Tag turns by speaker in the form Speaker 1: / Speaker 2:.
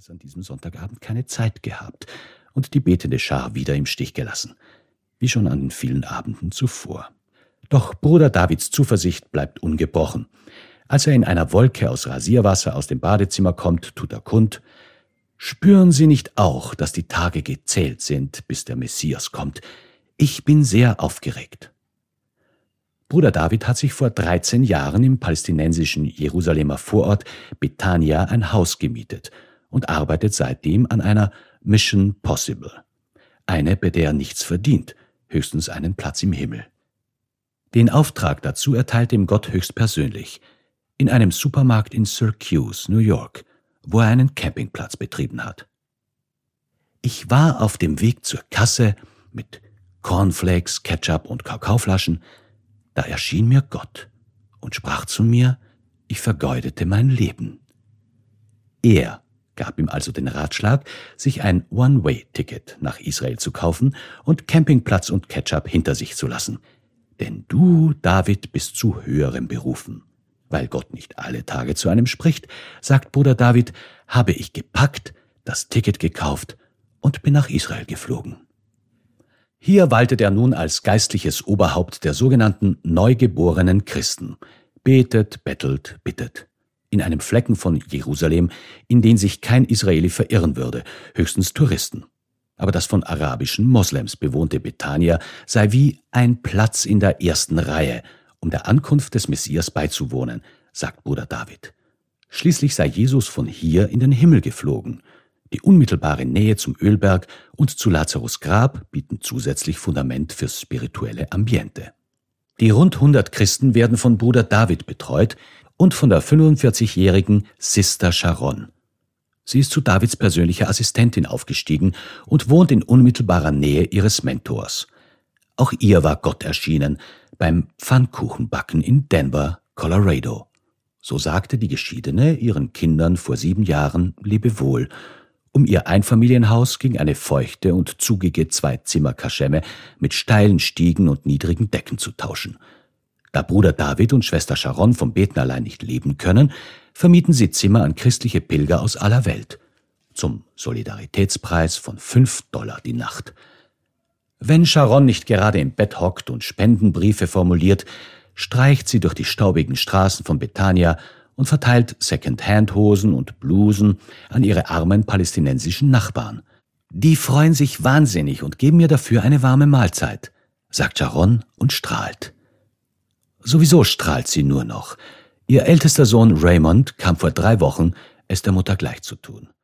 Speaker 1: jedenfalls an diesem Sonntagabend keine Zeit gehabt und die betende Schar wieder im Stich gelassen, wie schon an den vielen Abenden zuvor. Doch Bruder Davids Zuversicht bleibt ungebrochen. Als er in einer Wolke aus Rasierwasser aus dem Badezimmer kommt, tut er kund: »Spüren Sie nicht auch, dass die Tage gezählt sind, bis der Messias kommt? Ich bin sehr aufgeregt.« Bruder David hat sich vor 13 Jahren im palästinensischen Jerusalemer Vorort Bethania ein Haus gemietet und arbeitet seitdem an einer Mission Possible. Eine, bei der er nichts verdient, höchstens einen Platz im Himmel. Den Auftrag dazu erteilt ihm Gott höchstpersönlich, in einem Supermarkt in Syracuse, New York, wo er einen Campingplatz betrieben hat. »Ich war auf dem Weg zur Kasse mit Cornflakes, Ketchup und Kakaoflaschen. Da erschien mir Gott und sprach zu mir, ich vergeudete mein Leben. Er gab ihm also den Ratschlag, sich ein One-Way-Ticket nach Israel zu kaufen und Campingplatz und Ketchup hinter sich zu lassen. Denn du, David, bist zu höherem berufen. Weil Gott nicht alle Tage zu einem spricht, sagt Bruder David, habe ich gepackt, das Ticket gekauft und bin nach Israel geflogen.« Hier waltet er nun als geistliches Oberhaupt der sogenannten neugeborenen Christen. Betet, bettelt, bittet. In einem Flecken von Jerusalem, in den sich kein Israeli verirren würde, höchstens Touristen. Aber das von arabischen Moslems bewohnte Bethania sei wie ein Platz in der ersten Reihe, um der Ankunft des Messias beizuwohnen, sagt Bruder David. Schließlich sei Jesus von hier in den Himmel geflogen. Die unmittelbare Nähe zum Ölberg und zu Lazarus' Grab bieten zusätzlich Fundament fürs spirituelle Ambiente. Die rund 100 Christen werden von Bruder David betreut und von der 45-jährigen Sister Sharon. Sie ist zu Davids persönlicher Assistentin aufgestiegen und wohnt in unmittelbarer Nähe ihres Mentors. Auch ihr war Gott erschienen beim Pfannkuchenbacken in Denver, Colorado. So sagte die Geschiedene ihren Kindern vor 7 Jahren Lebewohl, um ihr Einfamilienhaus gegen eine feuchte und zugige 2-Zimmer-Kaschemme mit steilen Stiegen und niedrigen Decken zu tauschen. Da Bruder David und Schwester Sharon vom Beten allein nicht leben können, vermieten sie Zimmer an christliche Pilger aus aller Welt. Zum Solidaritätspreis von $5 die Nacht. Wenn Sharon nicht gerade im Bett hockt und Spendenbriefe formuliert, streicht sie durch die staubigen Straßen von Bethania und verteilt Second-Hand-Hosen und Blusen an ihre armen palästinensischen Nachbarn. Die freuen sich wahnsinnig und geben mir dafür eine warme Mahlzeit, sagt Sharon und strahlt. Sowieso strahlt sie nur noch. Ihr ältester Sohn Raymond kam vor 3 Wochen, es der Mutter gleich zu tun.